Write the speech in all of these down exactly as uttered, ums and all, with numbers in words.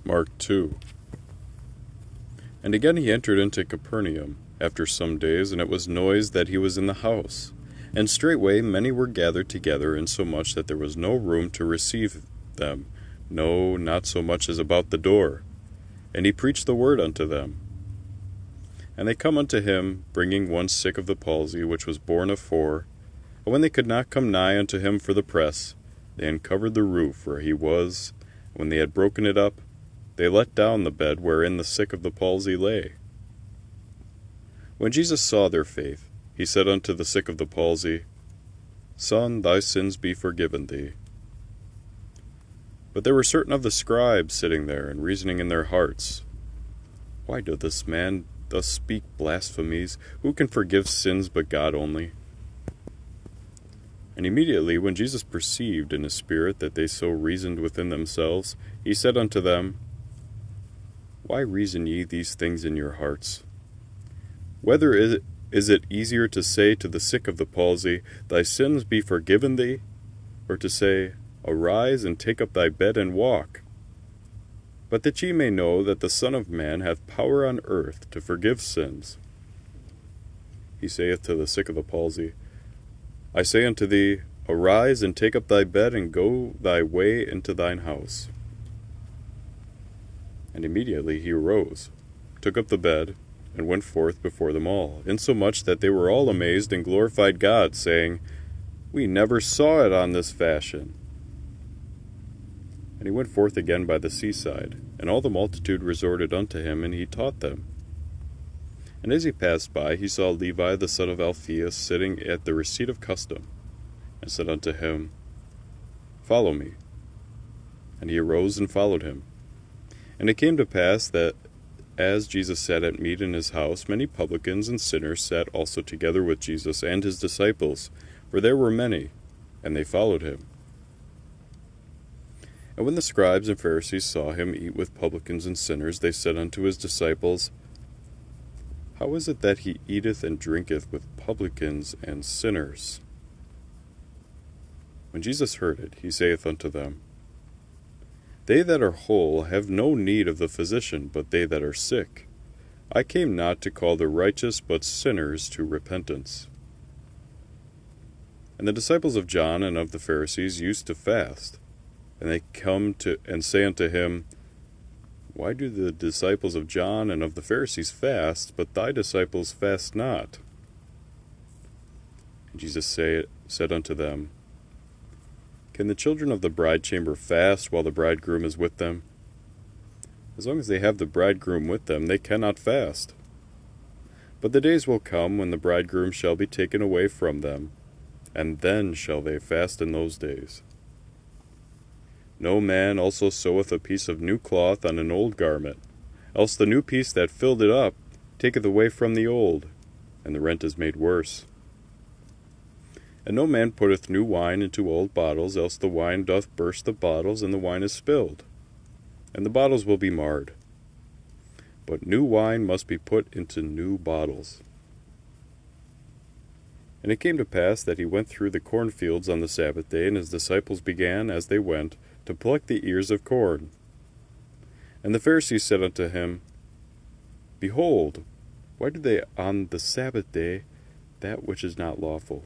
Mark two. And again he entered into Capernaum after some days, and it was noised that he was in the house. And straightway many were gathered together, insomuch that there was no room to receive them, no, not so much as about the door. And he preached the word unto them. And they come unto him, bringing one sick of the palsy, which was borne of four. And when they could not come nigh unto him for the press, they uncovered the roof where he was. And when they had broken it up, they let down the bed wherein the sick of the palsy lay. When Jesus saw their faith, he said unto the sick of the palsy, Son, thy sins be forgiven thee. But there were certain of the scribes sitting there, and reasoning in their hearts, Why doth this man thus speak blasphemies? Who can forgive sins but God only? And immediately when Jesus perceived in his spirit that they so reasoned within themselves, he said unto them, Why reason ye these things in your hearts? Whether is it, is it easier to say to the sick of the palsy, Thy sins be forgiven thee, or to say, Arise and take up thy bed and walk? But that ye may know that the Son of Man hath power on earth to forgive sins. He saith to the sick of the palsy, I say unto thee, Arise and take up thy bed and go thy way into thine house. And immediately he arose, took up the bed, and went forth before them all, insomuch that they were all amazed and glorified God, saying, We never saw it on this fashion. And he went forth again by the seaside, and all the multitude resorted unto him, and he taught them. And as he passed by, he saw Levi the son of Alphaeus sitting at the receipt of custom, and said unto him, Follow me. And he arose and followed him. And it came to pass that, as Jesus sat at meat in his house, many publicans and sinners sat also together with Jesus and his disciples, for there were many, and they followed him. And when the scribes and Pharisees saw him eat with publicans and sinners, they said unto his disciples, How is it that he eateth and drinketh with publicans and sinners? When Jesus heard it, he saith unto them, They that are whole have no need of the physician, but they that are sick. I came not to call the righteous, but sinners to repentance. And the disciples of John and of the Pharisees used to fast. And they come to and say unto him, Why do the disciples of John and of the Pharisees fast, but thy disciples fast not? And Jesus say, said unto them, Can the children of the bridechamber fast while the bridegroom is with them? As long as they have the bridegroom with them, they cannot fast. But the days will come when the bridegroom shall be taken away from them, and then shall they fast in those days. No man also seweth a piece of new cloth on an old garment, else the new piece that filled it up taketh away from the old, and the rent is made worse. And no man putteth new wine into old bottles, else the wine doth burst the bottles, and the wine is spilled, and the bottles will be marred. But new wine must be put into new bottles. And it came to pass that he went through the cornfields on the Sabbath day, and his disciples began, as they went, to pluck the ears of corn. And the Pharisees said unto him, Behold, why do they on the Sabbath day that which is not lawful?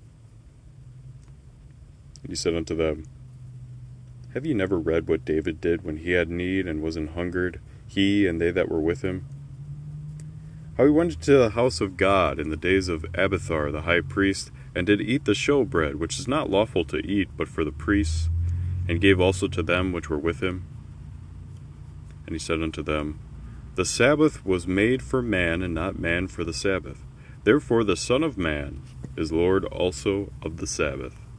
And he said unto them, Have ye never read what David did when he had need and was an hungered, he and they that were with him? How he went into the house of God in the days of Abiathar the high priest, and did eat the showbread, which is not lawful to eat but for the priests, and gave also to them which were with him. And he said unto them, The Sabbath was made for man, and not man for the Sabbath. Therefore the Son of Man is Lord also of the Sabbath.